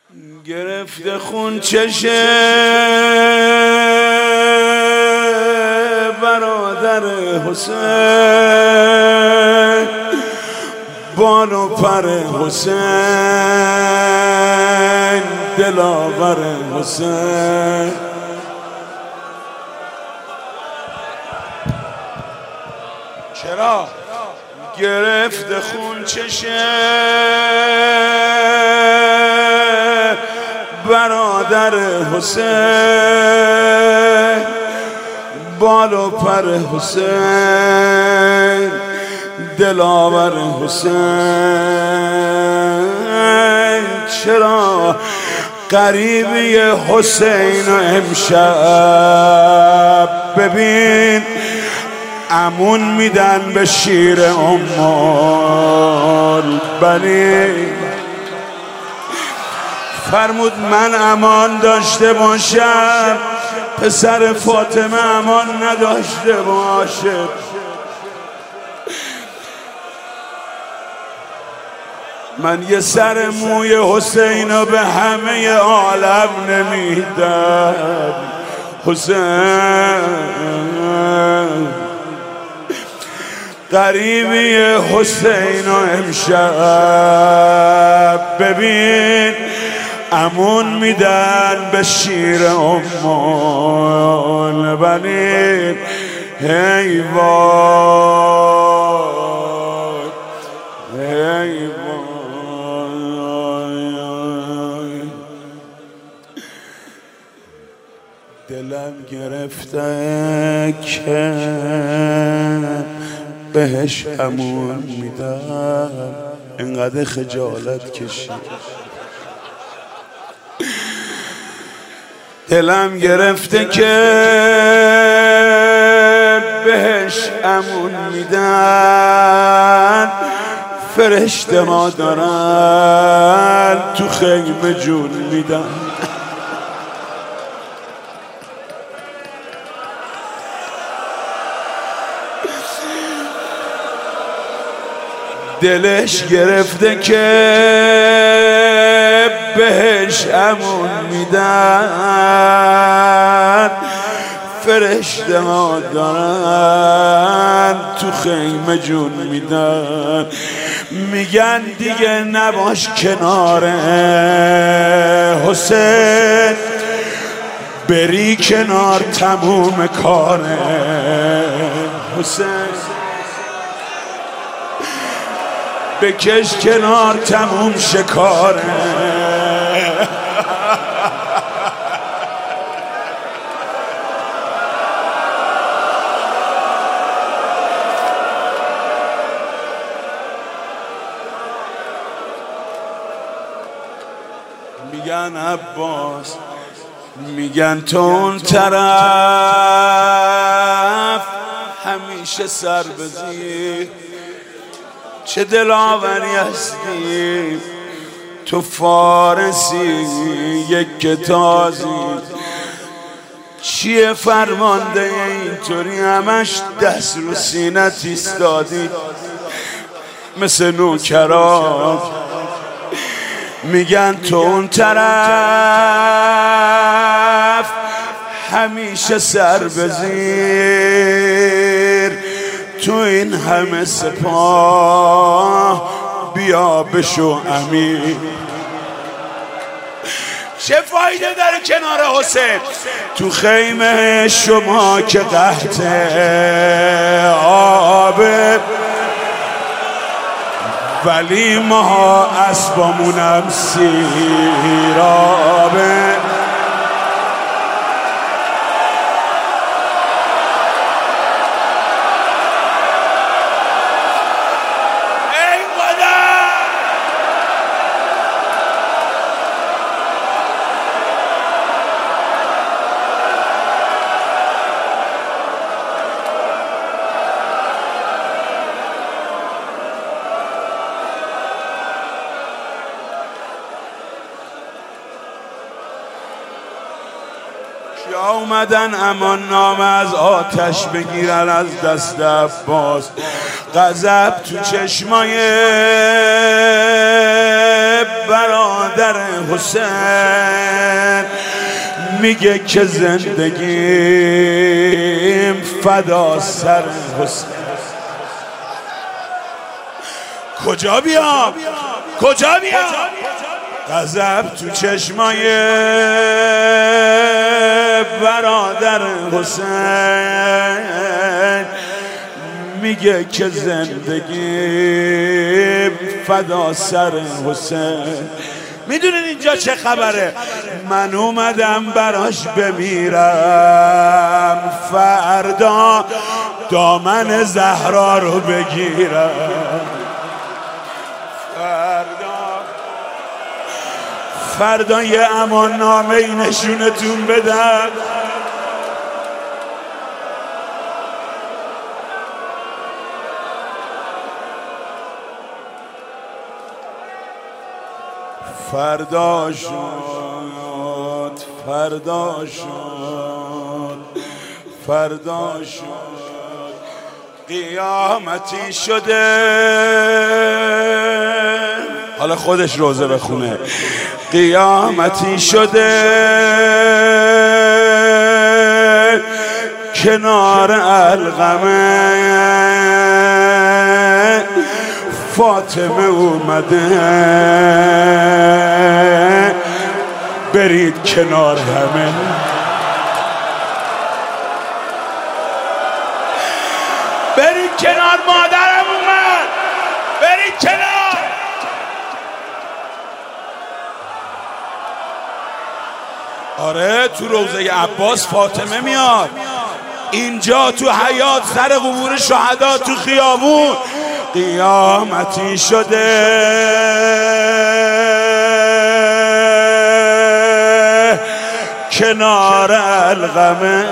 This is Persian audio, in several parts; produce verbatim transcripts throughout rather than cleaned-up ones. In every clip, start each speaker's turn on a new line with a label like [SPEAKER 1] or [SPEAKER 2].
[SPEAKER 1] گرفته خون چشه برادر حسین، بال و پر حسین، دلاور حسین. چرا؟ گرفته خون چشه برادر حسین، بال و پر حسین، دلاور حسین. چرا قریبی حسین و امشب ببین امون میدن به شیر ام البنین. فرمود من امان داشته باشم، پسر فاطمه امان نداشته باشه. من یه سر موی حسین رو به همه عالم نمیدم. حسین قریبی حسین و امشب ببین امون میدن به شیر ام البنین. هی وای هی وای دلم گرفته که بهش امون میدم، اینقدر خجالت کشید. دلم گرفته که بهش امون میدن، فرشته ما دارن تو خیمه جون میدن. دلش گرفته که بهش امون میدن، فرشته ها دارن تو خیمه جون میدن. میگن دیگه نباش کنار حسین، بری کنار تموم کار حسین. بکش کنار تموم شکاره. میگن عباس، میگن تو اون طرف همیشه سر بزی، چه دلاوری هستی تو فارسی یک تازی. چیه فرمانده اینطوری همش دست رو سینت ایستادی مثل نوکران؟ میگن تو اون طرف همیشه سر بزیر، تو این همه سپاه بیا بشو امیر. چه فایده داره کنار حسین؟ تو خیمه شما که قحط آبه، ولی ما اسبامونم سیرابه. یا اومدن امان نامه از آتش بگیرن از دست عباس. غضب تو چشمای برادر مادر حسین میگه که زندگیم فدا سر حسین. کجا بیام کجا بیام غضب تو چشمای برادر حسین میگه که زندگی فدا سر حسین. میدونین اینجا چه خبره؟ من اومدم براش بمیرم، فردا دامن زهرا رو بگیرم، فردا فردا یه امان نامه ای نشونتون بدم. فردا شد فردا شد فردا شد قیامتی شده. حالا خودش روزه بخونه. قیامتی شده کنار القمه، فاطمه اومده برید کنار همه. برید کنار، مادرم اومد، برید کنار. آره تو روضه عباس فاطمه میاد، اینجا تو حیات سر قبور شهدا تو خیابون. قیامتی شده کنار القمه،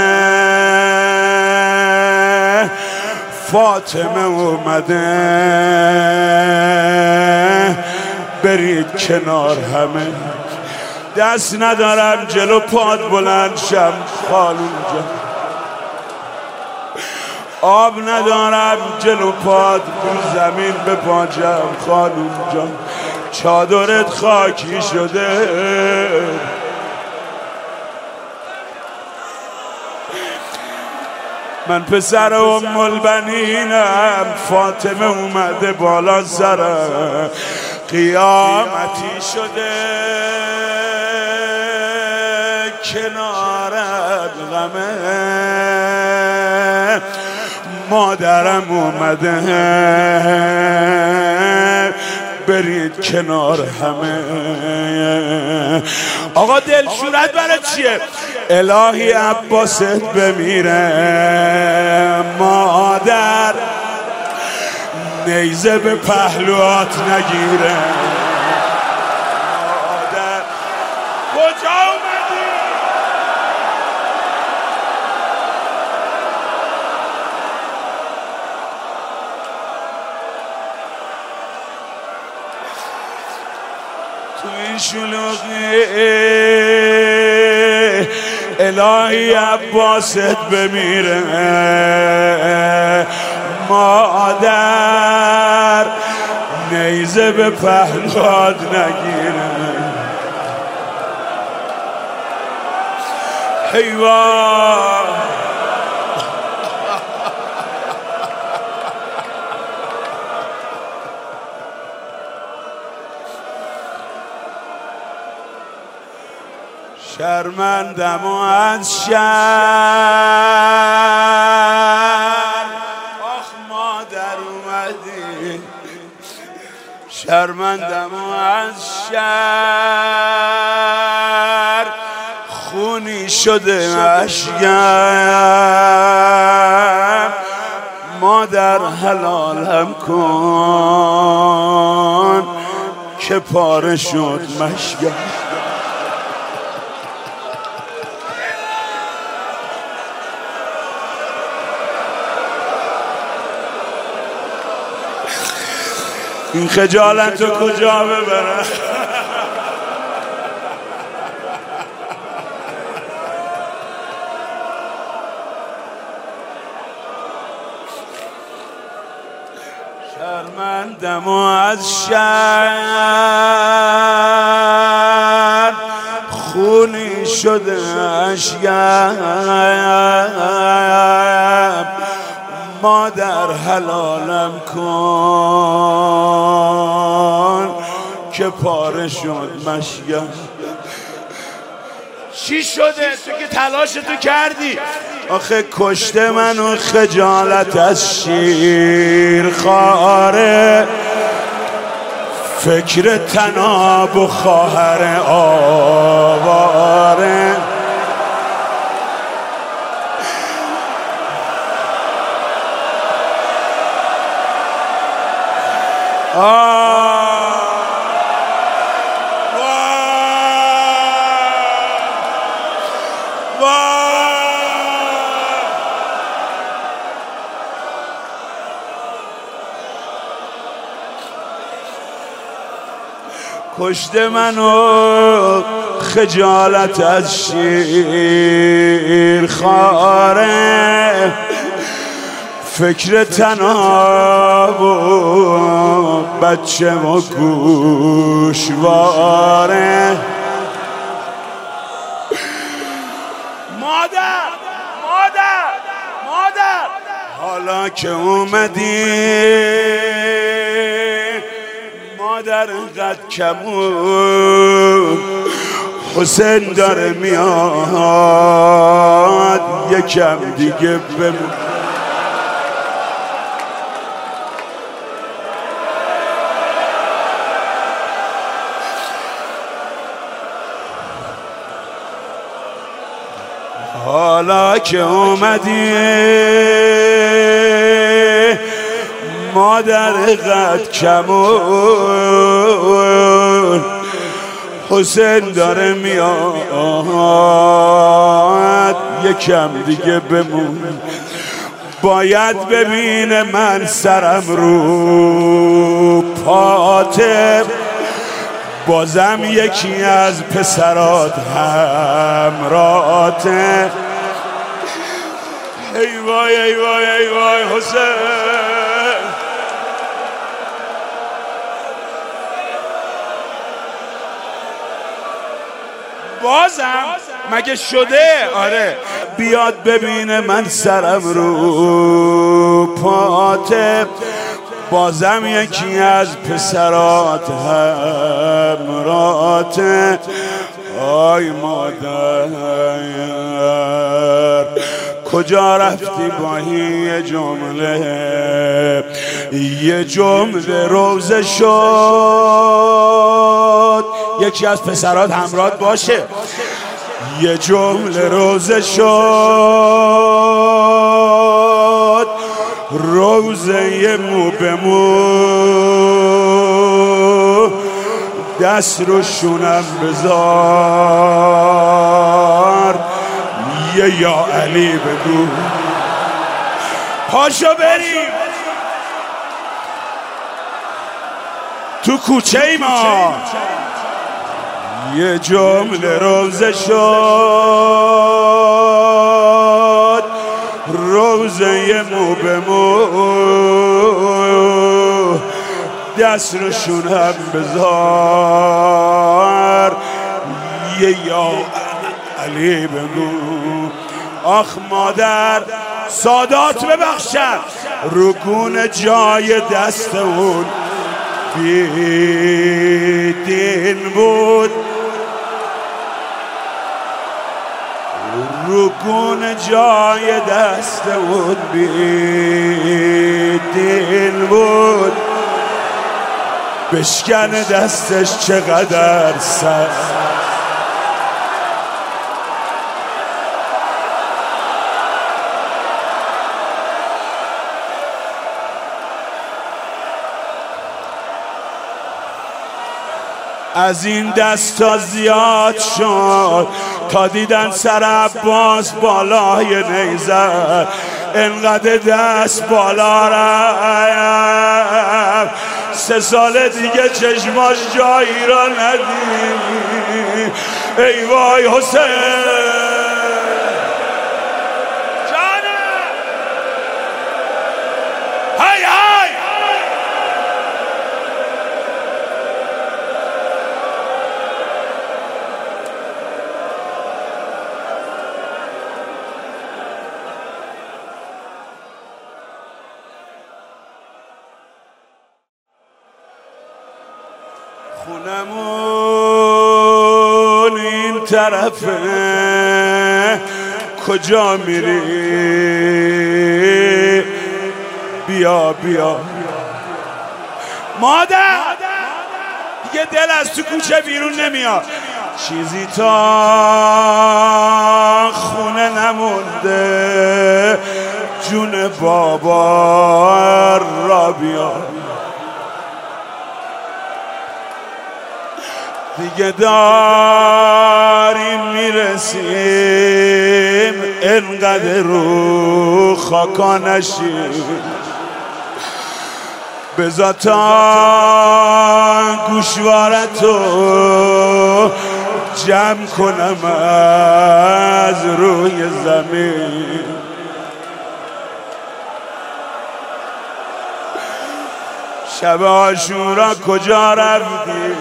[SPEAKER 1] فاطمه اومده برید کنار همه. دست ندارم جلو پاد بلند شم خالون جان، آب ندارم جلو پاد رو زمین بپاچم خانوم جان، چادرت خاکی شده. من پسر ام البنینم، فاطمه اومده بالا سرم. قیامتی شده کنار القمه، مادرم اومده برید کنار همه. آقا دلشورت برای چیه؟ الهی عباست بمیره، مادر نیزه به پهلوات نگیره. مادر کجا اومدی؟ تو این شلوغی الهی عباست بمیره، مادر نیزه به پهلوات نگیره. حیوان شرمندم و از شر، آخ مادر اومدی. شرمندم و از شر، خونی شده اشکم، مادر حلالم کن که پاره شد مشکم. این خجالت رو کجا ببرم؟ شرمندم و از شر شده اشیم مادر حلالم کن که پاره شد مشیم. چی شده؟ تو که تلاش تو کردی. آخه کشته منو خجالت از شیر خاره، فکر تناب و خواهر آواره. آه کشته منو خجالت از شیر خاره، فکر تناب و بچه و گوشواره. مادر مادر مادر حالا که اومدی مادر انقدر کمون، حسین داره میاد یکم دیگه بمون. حالا که اومدی مادر قد کمون، حسین داره میاد یکم دیگه بمون. باید ببینه من سرم رو پاته، بازم یکی از پسرات همراته. ای وای ای وای ای وای حسین. بازم مگه شده؟ آره. بیاد ببینه من سرم رو پاته، بازم یکی از پسرات همراته. آی مادر کجا رفتی با یه جمله، یه جمله روزه شد یکی از پسرات همراه باشه، یه جمله روزه شد روزه یه مو به مو، دست رو شونم بذار یه یا علی بگو. پاشو بریم تو کوچه ای ما. یه جمله روزه شد روزه یه مو به مو، دست رو شونم بذار یه یا علی بگو. آخ مادر سادات ببخشد، رکون جای دست اون بیدین بود، رکون جای دست اون بیدین بود، بشکن دستش چقدر سر. از این دستا زیاد شد تا دیدن سر عباس بالای نیزه، انقدر دست بالا رفت سه سال دیگه چشماش جایی را ندید. ای وای حسین خونمون این طرفه کجا میری؟ بیا بیا مادر دیگه دل از تو کوچه بیرون نمیاد، چیزی تا خونه نمونده، جون بابا را بیا. دیگه داریم میرسیم، انقدر رو خاکا نشیم، بذار تا گوشوارتو جمع کنم از روی زمین. شب عاشورا کجا رفتی؟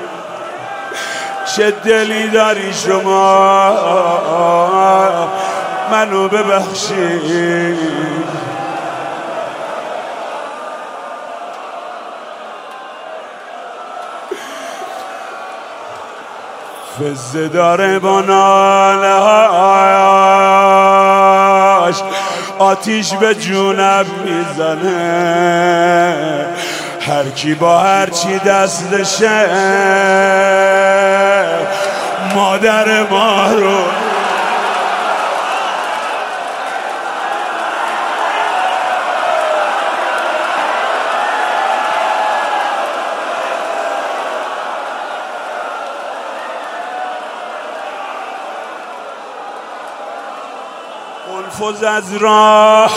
[SPEAKER 1] چه دلی داری شما منو ببخشید. فزه داره با نالهاش، آتیش به جونم میزنه، هر کی با هر چی دستشه مادر ما رو انفذ از راه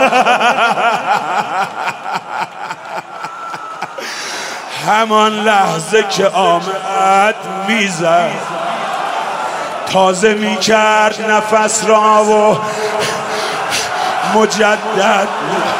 [SPEAKER 1] همان لحظه که آمد میزد، تازه میکرد نفس را و مجدد